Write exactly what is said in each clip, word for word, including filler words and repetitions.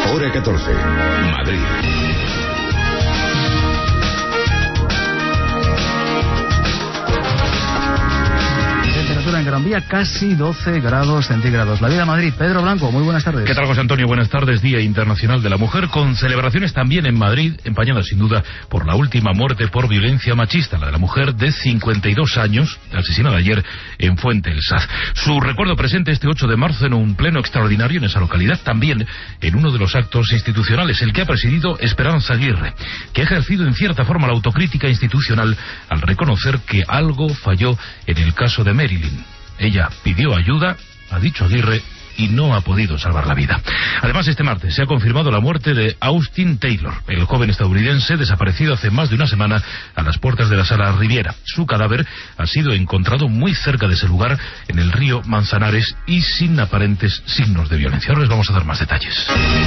Hora catorce. Madrid. En Gran Vía casi doce grados centígrados. La vida Madrid. Pedro Blanco, muy buenas tardes. ¿Qué tal, José Antonio? Buenas tardes. Día Internacional de la Mujer, con celebraciones también en Madrid, empañadas sin duda por la última muerte por violencia machista, la de la mujer de cincuenta y dos años, asesinada ayer en Fuente del Saz. Su recuerdo presente este ocho de marzo en un pleno extraordinario en esa localidad, también en uno de los actos institucionales, el que ha presidido Esperanza Aguirre, que ha ejercido en cierta forma la autocrítica institucional al reconocer que algo falló en el caso de Marilyn. Ella pidió ayuda, ha dicho Aguirre, y no ha podido salvar la vida. Además, este martes se ha confirmado la muerte de Austin Taylor, el joven estadounidense desaparecido hace más de una semana a las puertas de la Sala Riviera. Su cadáver ha sido encontrado muy cerca de ese lugar, en el río Manzanares, y sin aparentes signos de violencia. Ahora les vamos a dar más detalles.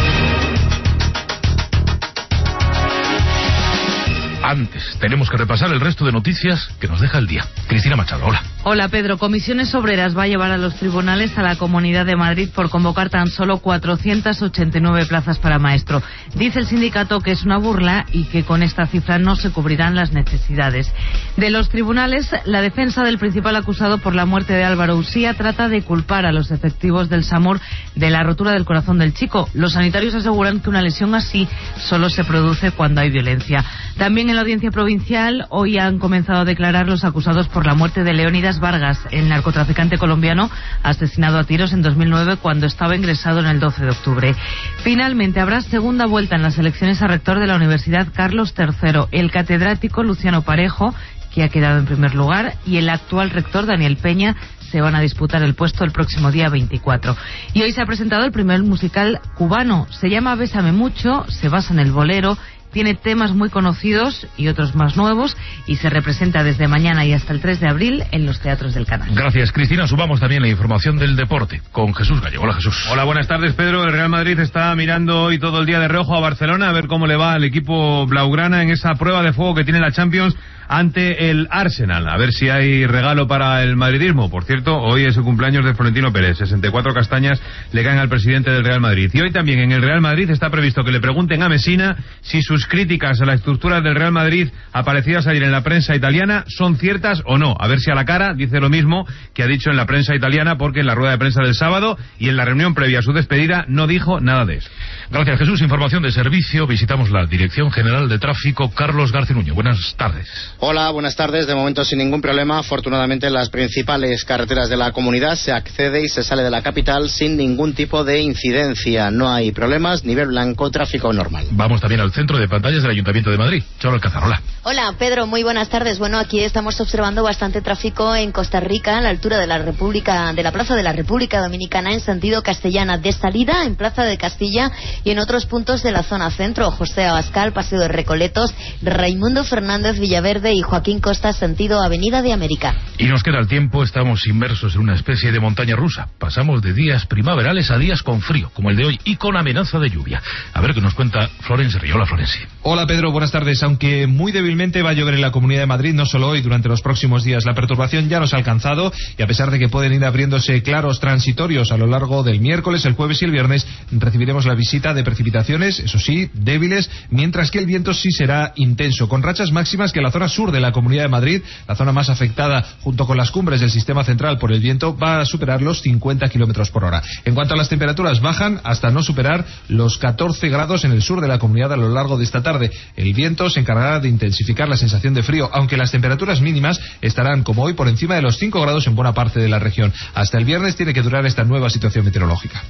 Antes, tenemos que repasar el resto de noticias que nos deja el día. Cristina Machado, hola. Hola, Pedro. Comisiones Obreras va a llevar a los tribunales a la Comunidad de Madrid por convocar tan solo cuatrocientas ochenta y nueve plazas para maestro. Dice el sindicato que es una burla y que con esta cifra no se cubrirán las necesidades. De los tribunales, la defensa del principal acusado por la muerte de Álvaro Usía trata de culpar a los efectivos del SAMUR de la rotura del corazón del chico. Los sanitarios aseguran que una lesión así solo se produce cuando hay violencia. También en la Audiencia Provincial hoy han comenzado a declarar los acusados por la muerte de Leónidas Vargas, el narcotraficante colombiano asesinado a tiros en dos mil nueve cuando estaba ingresado en el doce de octubre. Finalmente habrá segunda vuelta en las elecciones a rector de la Universidad Carlos tercero. El catedrático Luciano Parejo, que ha quedado en primer lugar, y el actual rector Daniel Peña se van a disputar el puesto el próximo día veinticuatro. Y hoy se ha presentado el primer musical cubano. Se llama Bésame Mucho, se basa en el bolero, tiene temas muy conocidos y otros más nuevos, y se representa desde mañana y hasta el tres de abril en los teatros del canal. Gracias, Cristina. Subamos también la información del deporte con Jesús Gallego. Hola, Jesús. Hola, buenas tardes, Pedro. El Real Madrid está mirando hoy todo el día de reojo a Barcelona a ver cómo le va al equipo blaugrana en esa prueba de fuego que tiene la Champions ante el Arsenal. A ver si hay regalo para el madridismo. Por cierto, hoy es el cumpleaños de Florentino Pérez. sesenta y cuatro castañas le caen al presidente del Real Madrid. Y hoy también en el Real Madrid está previsto que le pregunten a Messina si sus críticas a la estructura del Real Madrid aparecidas ayer en la prensa italiana son ciertas o no. A ver si a la cara dice lo mismo que ha dicho en la prensa italiana, porque en la rueda de prensa del sábado y en la reunión previa a su despedida no dijo nada de eso. Gracias, Jesús. Información de servicio. Visitamos la Dirección General de Tráfico. Carlos Garcinuño, buenas tardes. Hola, buenas tardes. De momento sin ningún problema. Afortunadamente en las principales carreteras de la comunidad se accede y se sale de la capital sin ningún tipo de incidencia. No hay problemas, nivel blanco, tráfico normal. Vamos también al centro de pantallas del Ayuntamiento de Madrid. Charo Alcázar, hola. Hola, Pedro, muy buenas tardes. Bueno, aquí estamos observando bastante tráfico en Costa Rica, a la altura de la República, de la Plaza de la República Dominicana, en sentido castellana, de salida en Plaza de Castilla y en otros puntos de la zona centro. José Abascal, Paseo de Recoletos, Raimundo Fernández Villaverde y Joaquín Costa, sentido Avenida de América. Y nos queda el tiempo. Estamos inmersos en una especie de montaña rusa. Pasamos de días primaverales a días con frío, como el de hoy, y con amenaza de lluvia. A ver qué nos cuenta Florencio Río. Hola, Florencio. Hola, Pedro, buenas tardes. Aunque muy débilmente va a llover en la Comunidad de Madrid, no solo hoy, durante los próximos días. La perturbación ya nos ha alcanzado y a pesar de que pueden ir abriéndose claros transitorios a lo largo del miércoles, el jueves y el viernes, recibiremos la visita de precipitaciones, eso sí, débiles, mientras que el viento sí será intenso, con rachas máximas que en la zona sur de la Comunidad de Madrid, la zona más afectada junto con las cumbres del sistema central por el viento, va a superar los cincuenta kilómetros por hora. En cuanto a las temperaturas, bajan hasta no superar los catorce grados en el sur de la comunidad a lo largo de esta tarde. El viento se encargará de intensificar la sensación de frío, aunque las temperaturas mínimas estarán, como hoy, por encima de los cinco grados en buena parte de la región. Hasta el viernes tiene que durar esta nueva situación meteorológica.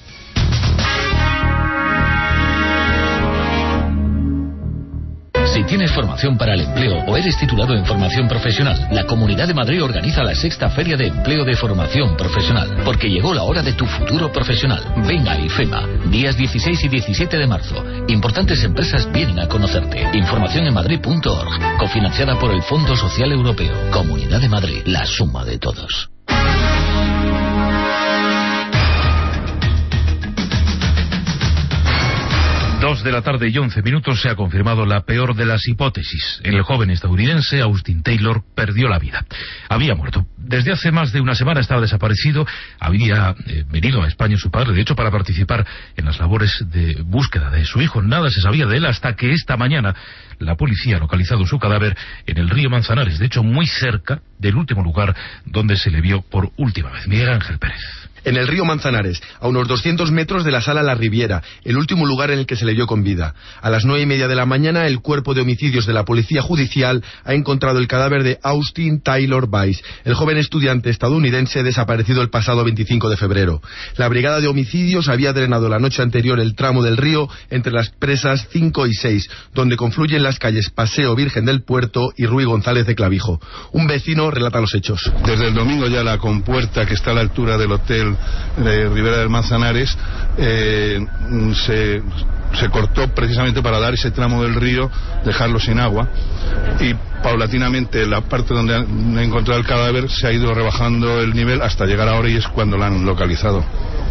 Si tienes formación para el empleo o eres titulado en formación profesional, la Comunidad de Madrid organiza la sexta Feria de Empleo de Formación Profesional, porque llegó la hora de tu futuro profesional. Ven a IFEMA, días dieciséis y diecisiete de marzo. Importantes empresas vienen a conocerte. Información en madrid punto org, cofinanciada por el Fondo Social Europeo. Comunidad de Madrid, la suma de todos. Dos de la tarde y once minutos se ha confirmado la peor de las hipótesis. El joven estadounidense Austin Taylor perdió la vida. Había muerto. Desde hace más de una semana estaba desaparecido. Había eh, venido a España su padre, de hecho, para participar en las labores de búsqueda de su hijo. Nada se sabía de él hasta que esta mañana la policía ha localizado su cadáver en el río Manzanares, de hecho muy cerca del último lugar donde se le vio por última vez. Miguel Ángel Pérez. En el río Manzanares, a unos doscientos metros de la sala La Riviera, el último lugar en el que se le vio con vida. A las nueve y media de la mañana, el cuerpo de homicidios de la Policía Judicial ha encontrado el cadáver de Austin Taylor Weiss, el joven estudiante estadounidense desaparecido el pasado veinticinco de febrero. La brigada de homicidios había drenado la noche anterior el tramo del río entre las presas cinco y seis, donde confluyen las calles Paseo Virgen del Puerto y Ruy González de Clavijo. Un vecino relata los hechos. Desde el domingo ya la compuerta que está a la altura del hotel de Ribera del Manzanares eh, se, se cortó precisamente para dar ese tramo del río, dejarlo sin agua, y paulatinamente la parte donde han encontrado el cadáver se ha ido rebajando el nivel hasta llegar ahora, y es cuando la han localizado.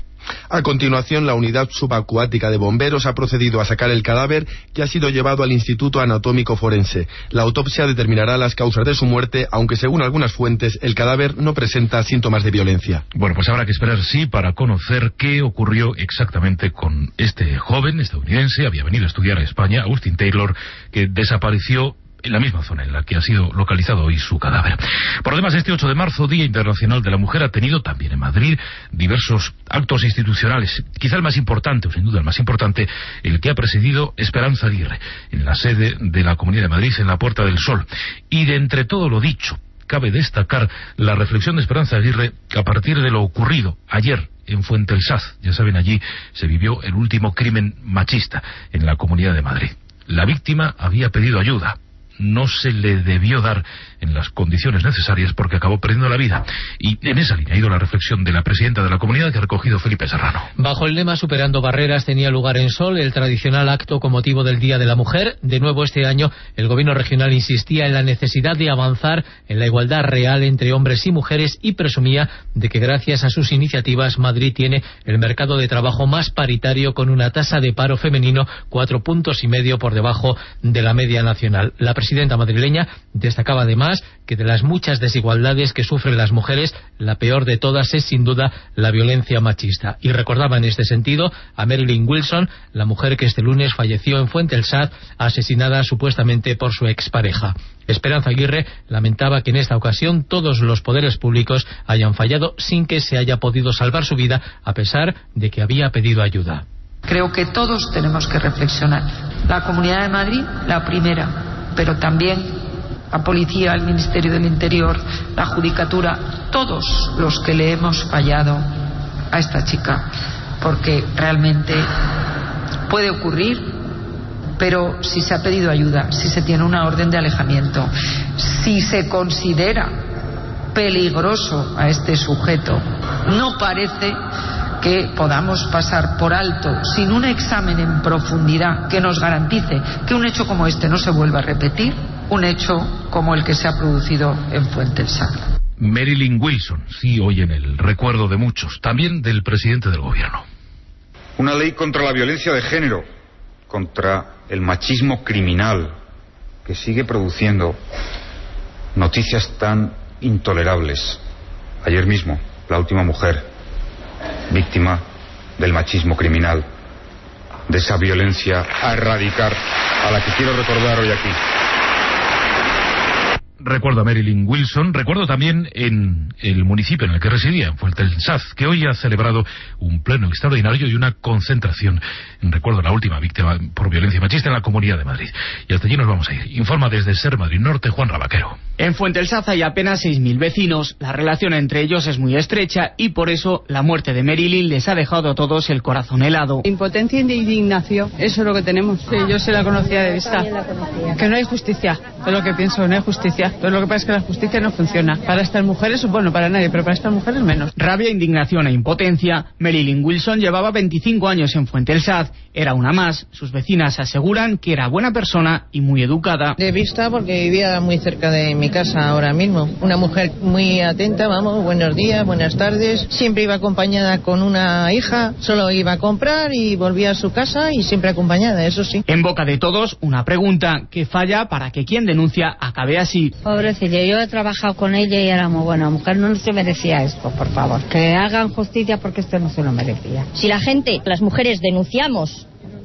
A continuación, la unidad subacuática de bomberos ha procedido a sacar el cadáver, que ha sido llevado al Instituto Anatómico Forense. La autopsia determinará las causas de su muerte, aunque según algunas fuentes el cadáver no presenta síntomas de violencia. Bueno, pues habrá que esperar, sí, para conocer qué ocurrió exactamente con este joven estadounidense. Había venido a estudiar a España, Austin Taylor, que desapareció en la misma zona en la que ha sido localizado hoy su cadáver. Por lo demás, este ocho de marzo, Día Internacional de la Mujer, ha tenido también en Madrid diversos actos institucionales. Quizá el más importante, o sin duda el más importante, el que ha presidido Esperanza Aguirre, en la sede de la Comunidad de Madrid, en la Puerta del Sol. Y de entre todo lo dicho, cabe destacar la reflexión de Esperanza Aguirre a partir de lo ocurrido ayer en Fuente el Saz. Ya saben, allí se vivió el último crimen machista en la Comunidad de Madrid. La víctima había pedido ayuda. No se le debió dar en las condiciones necesarias porque acabó perdiendo la vida. Y en esa línea ha ido la reflexión de la presidenta de la comunidad, que ha recogido Felipe Serrano. Bajo el lema Superando Barreras tenía lugar en Sol el tradicional acto con motivo del Día de la Mujer. De nuevo este año el gobierno regional insistía en la necesidad de avanzar en la igualdad real entre hombres y mujeres y presumía de que gracias a sus iniciativas Madrid tiene el mercado de trabajo más paritario, con una tasa de paro femenino cuatro puntos y medio por debajo de la media nacional. La presidenta madrileña destacaba además que de las muchas desigualdades que sufren las mujeres, la peor de todas es sin duda la violencia machista. Y recordaba en este sentido a Marilyn Wilson, la mujer que este lunes falleció en Fuente el Saz, asesinada supuestamente por su expareja. Esperanza Aguirre lamentaba que en esta ocasión todos los poderes públicos hayan fallado sin que se haya podido salvar su vida, a pesar de que había pedido ayuda. Creo que todos tenemos que reflexionar. La Comunidad de Madrid, la primera, pero también la Policía, el Ministerio del Interior, la Judicatura, todos los que le hemos fallado a esta chica, porque realmente puede ocurrir, pero si se ha pedido ayuda, si se tiene una orden de alejamiento, si se considera peligroso a este sujeto, no parece que podamos pasar por alto, sin un examen en profundidad que nos garantice que un hecho como este no se vuelva a repetir, un hecho como el que se ha producido en Fuente el Saz. Marilyn Wilson, sí, hoy en el recuerdo de muchos, también del presidente del gobierno. Una ley contra la violencia de género, contra el machismo criminal, que sigue produciendo noticias tan intolerables. Ayer mismo, la última mujer víctima del machismo criminal, de esa violencia a erradicar, a la que quiero recordar hoy aquí. Recuerdo a Marilyn Wilson, recuerdo también en el municipio en el que residía, en Fuente el Saz, que hoy ha celebrado un pleno extraordinario y una concentración en recuerdo a la última víctima por violencia machista en la Comunidad de Madrid. Y hasta allí nos vamos a ir. Informa desde Ser Madrid Norte, Juan Rabaquero. En Fuente el Saz hay apenas seis mil vecinos, la relación entre ellos es muy estrecha y por eso la muerte de Marilyn les ha dejado a todos el corazón helado. Impotencia e indignación, eso es lo que tenemos. Sí, yo se la conocía de vista. Que no hay justicia, es lo que pienso, no hay justicia. Pero lo que pasa es que la justicia no funciona. Para estas mujeres, bueno, para nadie, pero para estas mujeres menos. Rabia, indignación e impotencia. Marilyn Wilson llevaba veinticinco años en Fuente el Saz, era una más. Sus vecinas aseguran que era buena persona y muy educada. De vista porque vivía muy cerca de mi casa ahora mismo. Una mujer muy atenta, vamos, buenos días, buenas tardes. Siempre iba acompañada con una hija, solo iba a comprar y volvía a su casa y siempre acompañada, eso sí. En boca de todos, una pregunta que falla para que quien denuncia acabe así. Pobrecilla, yo he trabajado con ella y era muy buena mujer, no se merecía esto, por favor. Que hagan justicia porque esto no se lo merecía. Si la gente, las mujeres denunciamos,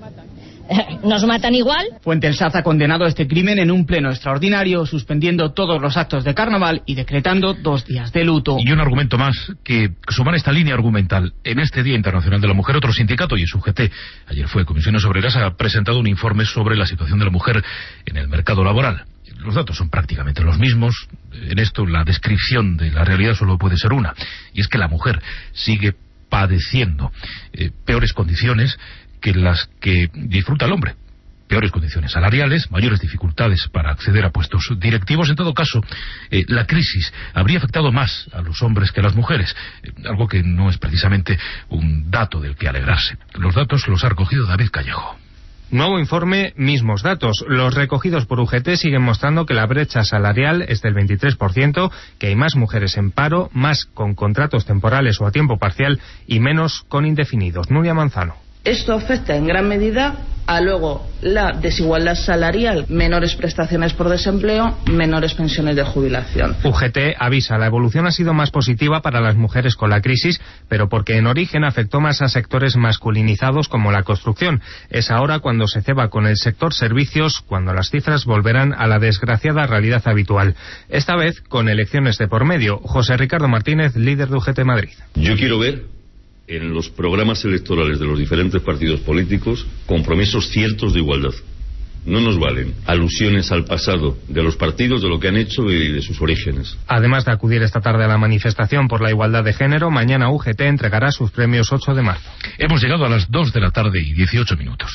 ¿nos matan igual? Fuentesaz ha condenado este crimen en un pleno extraordinario, suspendiendo todos los actos de carnaval y decretando dos días de luto. Y un argumento más, que sumar esta línea argumental. En este Día Internacional de la Mujer, otro sindicato, y es U G T, ayer fue Comisiones Obreras, ha presentado un informe sobre la situación de la mujer en el mercado laboral. Los datos son prácticamente los mismos. En esto la descripción de la realidad solo puede ser una, y es que la mujer sigue padeciendo eh, peores condiciones que las que disfruta el hombre. Peores condiciones salariales, mayores dificultades para acceder a puestos directivos. En todo caso, eh, la crisis habría afectado más a los hombres que a las mujeres, eh, algo que no es precisamente un dato del que alegrarse. Los datos los ha recogido David Callejo. Nuevo informe, mismos datos. Los recogidos por U G T siguen mostrando que la brecha salarial es del veintitrés por ciento, que hay más mujeres en paro, más con contratos temporales o a tiempo parcial y menos con indefinidos. Nuria Manzano. Esto afecta en gran medida a luego la desigualdad salarial, menores prestaciones por desempleo, menores pensiones de jubilación. U G T avisa, la evolución ha sido más positiva para las mujeres con la crisis, pero porque en origen afectó más a sectores masculinizados como la construcción. Es ahora cuando se ceba con el sector servicios, cuando las cifras volverán a la desgraciada realidad habitual. Esta vez con elecciones de por medio. José Ricardo Martínez, líder de U G T Madrid. Yo quiero ver en los programas electorales de los diferentes partidos políticos compromisos ciertos de igualdad. No nos valen alusiones al pasado de los partidos, de lo que han hecho y de sus orígenes. Además de acudir esta tarde a la manifestación por la igualdad de género, mañana U G T entregará sus premios ocho de marzo. Hemos llegado a las dos de la tarde y dieciocho minutos.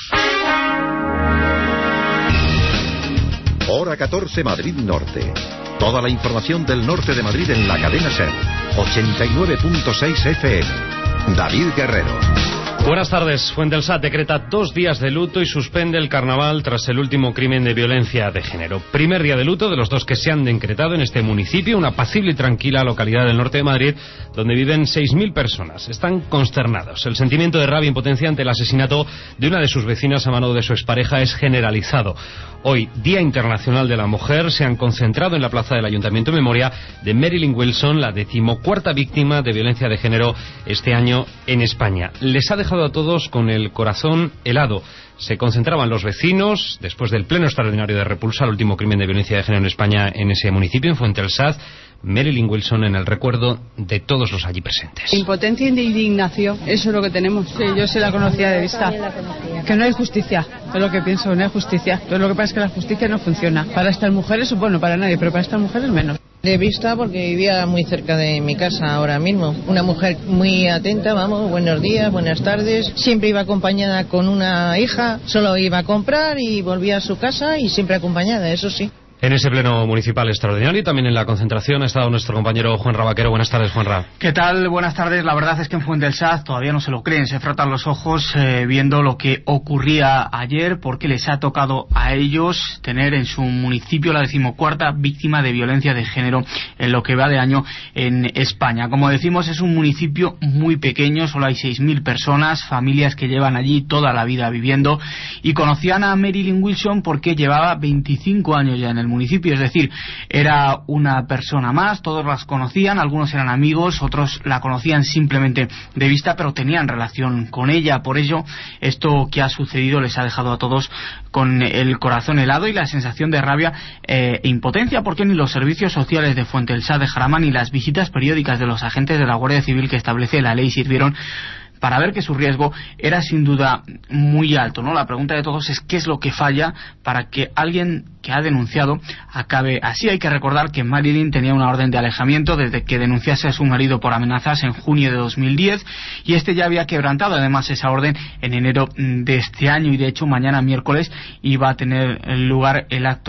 Hora catorce, Madrid Norte. Toda la información del norte de Madrid en la cadena SER. ochenta y nueve punto seis F M. David Guerrero. Buenas tardes. Fuentesaz decreta dos días de luto y suspende el carnaval tras el último crimen de violencia de género. Primer día de luto de los dos que se han decretado en este municipio, una apacible y tranquila localidad del norte de Madrid, donde viven seis mil personas. Están consternados. El sentimiento de rabia e impotencia ante el asesinato de una de sus vecinas a mano de su expareja es generalizado. Hoy, Día Internacional de la Mujer, se han concentrado en la plaza del Ayuntamiento en memoria de Marilyn Wilson, la decimocuarta víctima de violencia de género este año en España. Les ha dejado a todos con el corazón helado. Se concentraban los vecinos después del pleno extraordinario de repulsa al último crimen de violencia de género en España en ese municipio, en Fuentesaz. Marilyn Wilson en el recuerdo de todos los allí presentes. Impotencia e indignación, eso es lo que tenemos. Sí, yo se la conocía de vista. Que no hay justicia, es lo que pienso, no hay justicia. Pero lo que pasa es que la justicia no funciona. Para estas mujeres, bueno, para nadie, pero para estas mujeres menos. De vista porque vivía muy cerca de mi casa ahora mismo. Una mujer muy atenta, vamos, buenos días, buenas tardes. Siempre iba acompañada con una hija, solo iba a comprar y volvía a su casa y siempre acompañada, eso sí. En ese pleno municipal extraordinario y también en la concentración ha estado nuestro compañero Juanra Vaquero. Buenas tardes, Juanra. ¿Qué tal? Buenas tardes. La verdad es que en Fuentesaz todavía no se lo creen, se frotan los ojos eh, viendo lo que ocurría ayer, porque les ha tocado a ellos tener en su municipio la decimocuarta víctima de violencia de género en lo que va de año en España. Como decimos, es un municipio muy pequeño, solo hay seis mil personas, familias que llevan allí toda la vida viviendo, y conocían a Marilyn Wilson porque llevaba veinticinco años ya en el municipio, es decir, era una persona más, todos las conocían, algunos eran amigos, otros la conocían simplemente de vista, pero tenían relación con ella. Por ello, esto que ha sucedido les ha dejado a todos con el corazón helado y la sensación de rabia eh, e impotencia, porque ni los servicios sociales de Fuentesaz de Jarama ni las visitas periódicas de los agentes de la Guardia Civil que establece la ley sirvieron para ver que su riesgo era sin duda muy alto, ¿no? La pregunta de todos es qué es lo que falla para que alguien que ha denunciado acabe así. Hay que recordar que Marilyn tenía una orden de alejamiento desde que denunciase a su marido por amenazas en junio de dos mil diez, y este ya había quebrantado además esa orden en enero de este año, y de hecho mañana miércoles iba a tener lugar el acto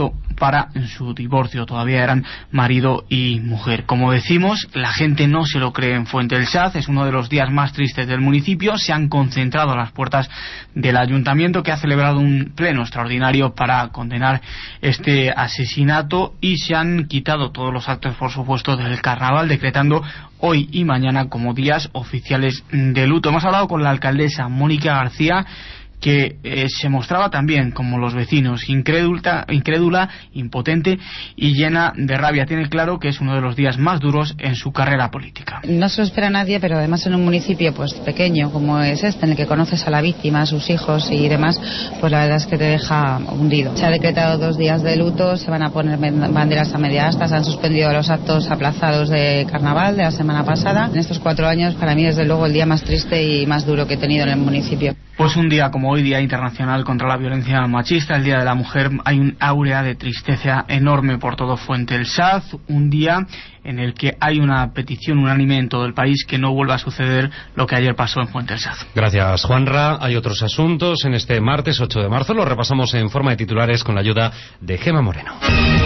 para su divorcio. Todavía eran marido y mujer. Como decimos, la gente no se lo cree en Fuente del Saz. Es uno de los días más tristes del municipio. Se han concentrado a las puertas del ayuntamiento, que ha celebrado un pleno extraordinario para condenar este asesinato, y se han quitado todos los actos, por supuesto, del carnaval, decretando hoy y mañana como días oficiales de luto. Hemos hablado con la alcaldesa Mónica García, que eh, se mostraba también, como los vecinos, incrédula, incrédula, impotente y llena de rabia. Tiene claro que es uno de los días más duros en su carrera política. No se lo espera nadie, pero además en un municipio pues pequeño como es este, en el que conoces a la víctima, a sus hijos y demás, pues la verdad es que te deja hundido. Se ha decretado dos días de luto, se van a poner banderas a media asta, se han suspendido los actos aplazados de carnaval de la semana pasada. En estos cuatro años, para mí, desde luego, el día más triste y más duro que he tenido en el municipio. Pues un día como hoy, Día Internacional contra la Violencia Machista, el Día de la Mujer, hay un áurea de tristeza enorme por todo Fuente del Saz, un día en el que hay una petición unánime en todo el país que no vuelva a suceder lo que ayer pasó en Fuente del Saz. Gracias, Juanra. Hay otros asuntos en este martes ocho de marzo, los repasamos en forma de titulares con la ayuda de Gema Moreno.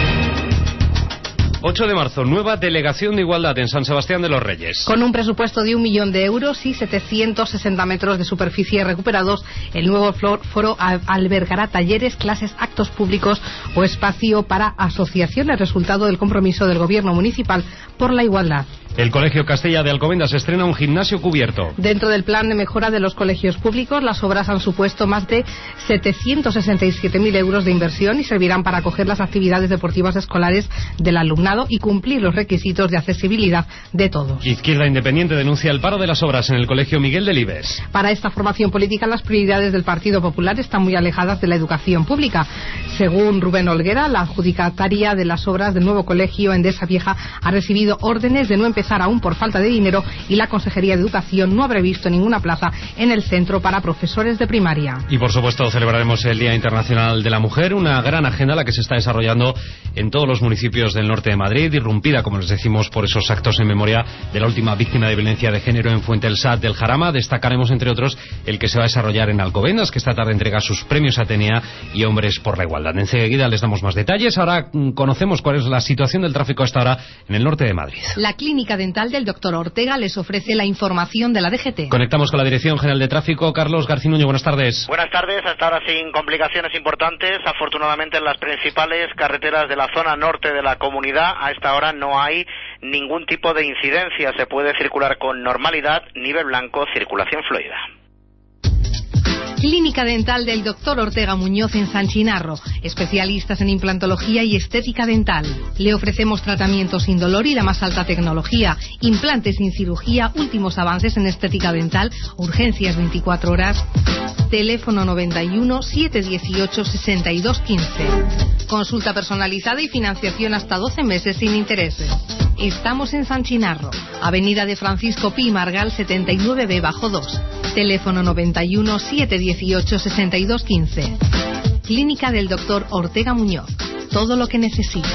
ocho de marzo, nueva delegación de igualdad en San Sebastián de los Reyes. Con un presupuesto de un millón de euros y setecientos sesenta metros de superficie recuperados, el nuevo foro albergará talleres, clases, actos públicos o espacio para asociaciones, resultado del compromiso del Gobierno municipal por la igualdad. El Colegio Castella de Alcobendas estrena un gimnasio cubierto. Dentro del plan de mejora de los colegios públicos, las obras han supuesto más de setecientos sesenta y siete mil euros de inversión y servirán para acoger las actividades deportivas escolares del alumnado y cumplir los requisitos de accesibilidad de todos. Izquierda Independiente denuncia el paro de las obras en el Colegio Miguel Delibes. Para esta formación política, las prioridades del Partido Popular están muy alejadas de la educación pública. Según Rubén Olguera, la adjudicataria de las obras del nuevo colegio Endesa Vieja ha recibido órdenes de no empezar aún por falta de dinero, y la Consejería de Educación no ha previsto ninguna plaza en el centro para profesores de primaria. Y por supuesto celebraremos el Día Internacional de la Mujer, una gran agenda la que se está desarrollando en todos los municipios del norte de Madrid, irrumpida, como les decimos, por esos actos en memoria de la última víctima de violencia de género en Fuente del Saz del Jarama. Destacaremos, entre otros, el que se va a desarrollar en Alcobendas, que esta tarde entrega sus premios Atenea y Hombres por la Igualdad. Enseguida les damos más detalles. Ahora conocemos cuál es la situación del tráfico hasta ahora en el norte de Madrid. La Clínica Dental del doctor Ortega les ofrece la información de la D G T. Conectamos con la Dirección General de Tráfico. Carlos Garcinuño, buenas tardes. Buenas tardes, hasta ahora sin complicaciones importantes. Afortunadamente en las principales carreteras de la zona norte de la comunidad a esta hora no hay ningún tipo de incidencia. Se puede circular con normalidad, nivel blanco, circulación fluida. Clínica Dental del doctor Ortega Muñoz en San Chinarro, especialistas en implantología y estética dental. Le ofrecemos tratamientos sin dolor y la más alta tecnología, implantes sin cirugía, últimos avances en estética dental, urgencias veinticuatro horas. Teléfono noventa y uno, setecientos dieciocho, sesenta y dos quince. Consulta personalizada y financiación hasta doce meses sin intereses. Estamos en San Chinarro, Avenida de Francisco Pi Margal setenta y nueve B bajo dos. Teléfono noventa y uno, setecientos dieciocho, sesenta y dos quince. Clínica del doctor Ortega Muñoz. Todo lo que necesita.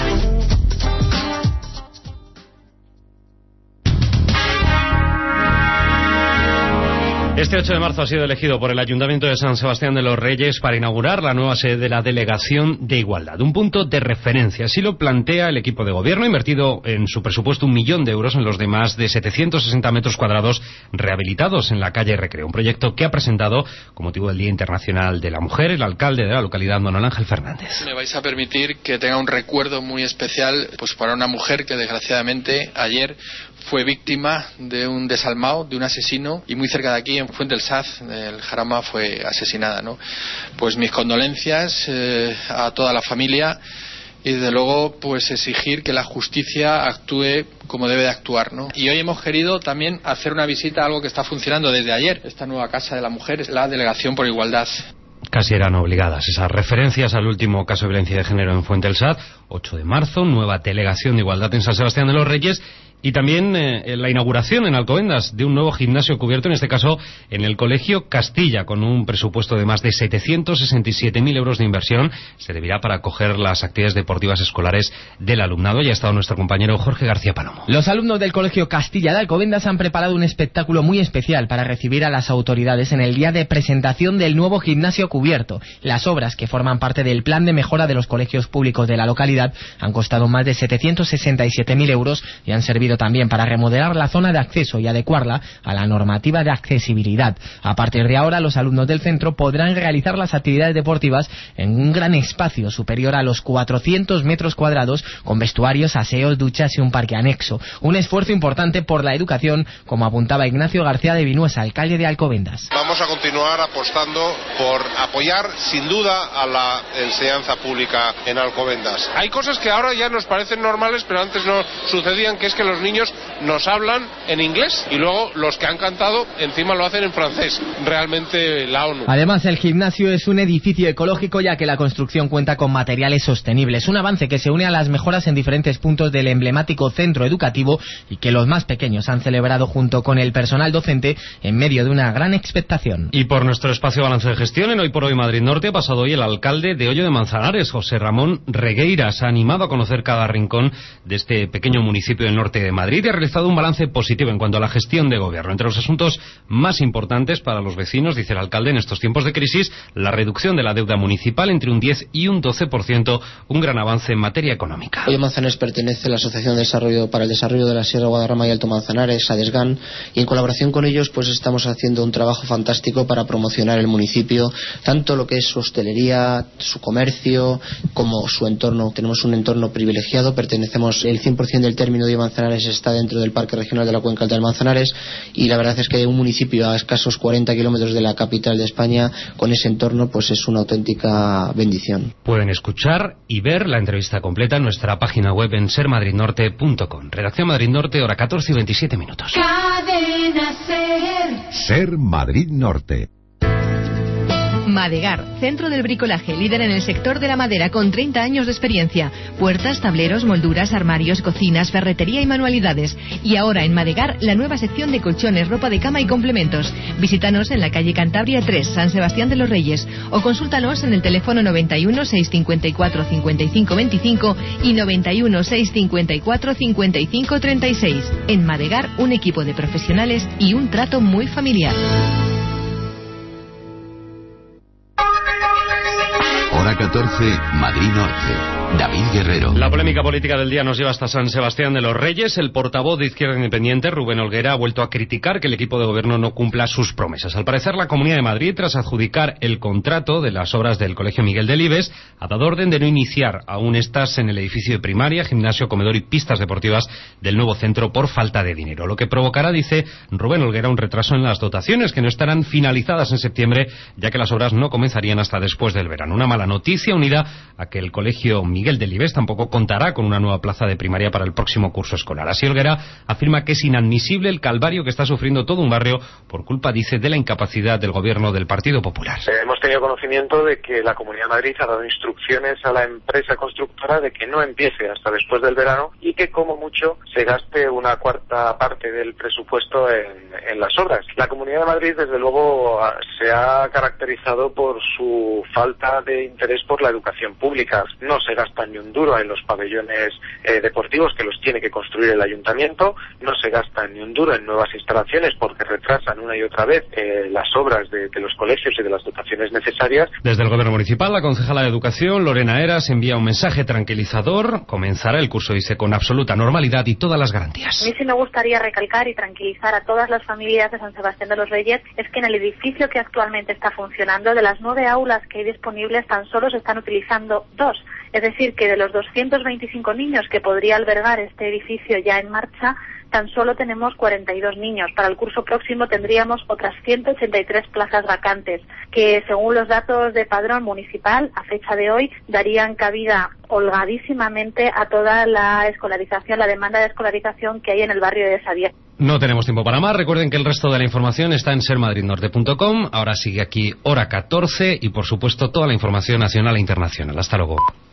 Este ocho de marzo ha sido elegido por el Ayuntamiento de San Sebastián de los Reyes para inaugurar la nueva sede de la Delegación de Igualdad. Un punto de referencia, así lo plantea el equipo de gobierno, invertido en su presupuesto un millón de euros en los de más de setecientos sesenta metros cuadrados rehabilitados en la calle Recreo. Un proyecto que ha presentado, con motivo del Día Internacional de la Mujer, el alcalde de la localidad, Manuel Ángel Fernández. Me vais a permitir que tenga un recuerdo muy especial pues para una mujer que desgraciadamente ayer fue víctima de un desalmado, de un asesino, y muy cerca de aquí, en Fuente del Saz, el Jarama, fue asesinada, ¿no? Pues mis condolencias eh, a toda la familia y desde luego pues exigir que la justicia actúe como debe de actuar, ¿no? Y hoy hemos querido también hacer una visita a algo que está funcionando desde ayer, esta nueva Casa de la Mujer, es la Delegación por Igualdad. Casi eran obligadas esas referencias al último caso de violencia de género en Fuente del Saz. ocho de marzo, nueva Delegación de Igualdad en San Sebastián de los Reyes. Y también eh, la inauguración en Alcobendas de un nuevo gimnasio cubierto, en este caso en el Colegio Castilla, con un presupuesto de más de setecientos sesenta y siete mil euros de inversión. Servirá para acoger las actividades deportivas escolares del alumnado. Ya ha estado nuestro compañero Jorge García Palomo. Los alumnos del Colegio Castilla de Alcobendas han preparado un espectáculo muy especial para recibir a las autoridades en el día de presentación del nuevo gimnasio cubierto. Las obras, que forman parte del plan de mejora de los colegios públicos de la localidad, han costado más de setecientos sesenta y siete mil euros y han servido también para remodelar la zona de acceso y adecuarla a la normativa de accesibilidad. A partir de ahora, los alumnos del centro podrán realizar las actividades deportivas en un gran espacio superior a los cuatrocientos metros cuadrados, con vestuarios, aseos, duchas y un parque anexo. Un esfuerzo importante por la educación, como apuntaba Ignacio García de Vinuesa, alcalde de Alcobendas. Vamos a continuar apostando por apoyar sin duda a la enseñanza pública en Alcobendas. Hay cosas que ahora ya nos parecen normales, pero antes no sucedían, que es que los niños nos hablan en inglés y luego los que han cantado encima lo hacen en francés. Realmente la ONU. Además, el gimnasio es un edificio ecológico, ya que la construcción cuenta con materiales sostenibles. Un avance que se une a las mejoras en diferentes puntos del emblemático centro educativo y que los más pequeños han celebrado junto con el personal docente en medio de una gran expectación. Y por nuestro espacio balance de gestión, en Hoy por Hoy Madrid Norte, ha pasado hoy el alcalde de Hoyo de Manzanares, José Ramón Regueira. Se ha animado a conocer cada rincón de este pequeño municipio del norte de Madrid y ha realizado un balance positivo en cuanto a la gestión de gobierno. Entre los asuntos más importantes para los vecinos, dice el alcalde, en estos tiempos de crisis, la reducción de la deuda municipal entre un diez y un doce por ciento, un gran avance en materia económica. Hoyo Manzanares pertenece a la Asociación de Desarrollo para el Desarrollo de la Sierra Guadarrama y Alto Manzanares, ADESGAN, y en colaboración con ellos pues estamos haciendo un trabajo fantástico para promocionar el municipio, tanto lo que es su hostelería, su comercio, como su entorno. Tenemos un entorno privilegiado, pertenecemos, el cien por ciento del término de Manzanares está dentro del Parque Regional de la Cuenca Alta del Manzanares, y la verdad es que un municipio a escasos cuarenta kilómetros de la capital de España, con ese entorno, pues es una auténtica bendición. Pueden escuchar y ver la entrevista completa en nuestra página web en ser madrid norte punto com. Redacción Madrid Norte, hora catorce y veintisiete minutos. Cadena Ser. Ser Madrid Norte. Madegar, centro del bricolaje, líder en el sector de la madera con treinta años de experiencia. Puertas, tableros, molduras, armarios, cocinas, ferretería y manualidades. Y ahora en Madegar, la nueva sección de colchones, ropa de cama y complementos. Visítanos en la calle Cantabria tres, San Sebastián de los Reyes, o consúltanos en el teléfono noventa y uno, seiscientos cincuenta y cuatro, cincuenta y cinco veinticinco y noventa y uno, seiscientos cincuenta y cuatro, cincuenta y cinco treinta y seis. En Madegar, un equipo de profesionales y un trato muy familiar. Hora catorce, Madrid Norte. David Guerrero. La polémica política del día nos lleva hasta San Sebastián de los Reyes. El portavoz de Izquierda Independiente, Rubén Olguera, ha vuelto a criticar que el equipo de gobierno no cumpla sus promesas. Al parecer, la Comunidad de Madrid, tras adjudicar el contrato de las obras del Colegio Miguel Delibes, ha dado orden de no iniciar aún estas en el edificio de primaria, gimnasio, comedor y pistas deportivas del nuevo centro por falta de dinero. Lo que provocará, dice Rubén Olguera, un retraso en las dotaciones que no estarán finalizadas en septiembre, ya que las obras no comenzarían hasta después del verano. Una mala noticia unida a que el Colegio Miguel Delibes tampoco contará con una nueva plaza de primaria para el próximo curso escolar. Así, Olguera afirma que es inadmisible el calvario que está sufriendo todo un barrio por culpa, dice, de la incapacidad del gobierno del Partido Popular. Eh, hemos tenido conocimiento de que la Comunidad de Madrid ha dado instrucciones a la empresa constructora de que no empiece hasta después del verano y que como mucho se gaste una cuarta parte del presupuesto en, en las obras. La Comunidad de Madrid, desde luego, se ha caracterizado por su falta de interés por la educación pública. No se gasta ni un duro en los pabellones eh, deportivos, que los tiene que construir el ayuntamiento, no se gasta ni un duro en nuevas instalaciones porque retrasan una y otra vez eh, las obras de, de los colegios y de las dotaciones necesarias. Desde el Gobierno Municipal, la concejala de Educación, Lorena Heras, envía un mensaje tranquilizador. Comenzará el curso, dice, con absoluta normalidad y todas las garantías. A mí sí me gustaría recalcar y tranquilizar a todas las familias de San Sebastián de los Reyes, es que en el edificio que actualmente está funcionando, de las nueve aulas que hay disponibles, tan solo se están utilizando dos. Es decir, que de los doscientos veinticinco niños que podría albergar este edificio ya en marcha, tan solo tenemos cuarenta y dos niños. Para el curso próximo tendríamos otras ciento ochenta y tres plazas vacantes, que según los datos de Padrón Municipal, a fecha de hoy, darían cabida holgadísimamente a toda la escolarización, la demanda de escolarización que hay en el barrio de Sabia. No tenemos tiempo para más. Recuerden que el resto de la información está en ser madrid norte punto com. Ahora sigue aquí Hora catorce y, por supuesto, toda la información nacional e internacional. Hasta luego.